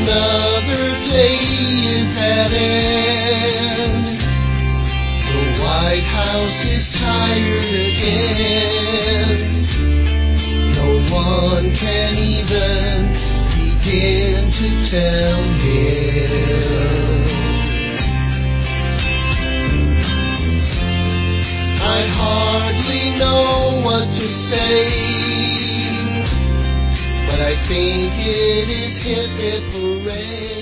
Another day is at end. The White House is tired again. No one can even begin to tell him. I hardly know what to say, but I think it is hip hip hooray.